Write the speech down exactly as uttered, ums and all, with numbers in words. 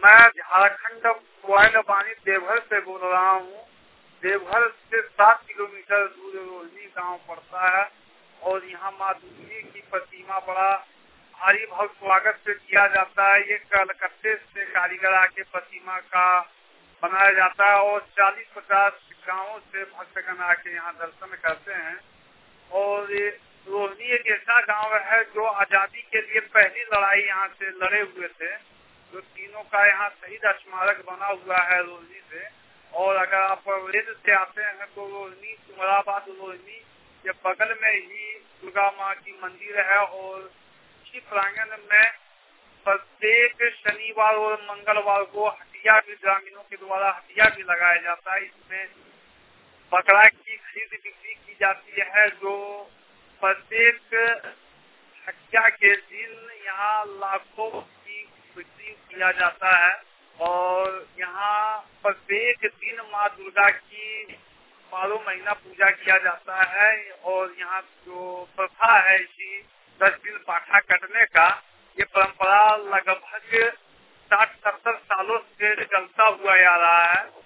मैं झारखंड कोयल वाणी देवघर से बोल रहा हूँ। देवघर से सात किलोमीटर दूर रोहिणी गांव पड़ता है और यहाँ माँ दुर्गे की प्रतिमा बड़ा भारी भव्य स्वागत से किया जाता है। ये कलकत्ते से कारीगर आके प्रतिमा का बनाया जाता है और चालीस पचास गांवों से भक्तगण आके यहाँ दर्शन करते हैं। और ये रोहिणी एक ऐसा गांव है जो आजादी के लिए पहली लड़ाई यहाँ से लड़े हुए थे, जो तीनों का यहाँ शहीद स्मारक बना हुआ है रोहिणी से। और अगर आप रेल से आते हैं तो रोहिणी उमराबाद रोहिणी के बगल में ही दुर्गा माँ की मंदिर है और इसी प्रांगण में प्रत्येक शनिवार और मंगलवार को हटिया भी ग्रामीणों के द्वारा हटिया भी लगाया जाता है। इसमें बकरा की खरीद बिक्री की जाती है, जो प्रत्येक हटिया के दिन यहाँ लाखों की बिक्री किया जाता है। और यहाँ प्रत्येक दिन माँ दुर्गा की बारह महीना पूजा किया जाता है। और यहाँ जो प्रथा है इसी दस दिन पाठा कटने का, ये परंपरा लगभग साठ सत्तर सालों से चलता हुआ आ रहा है।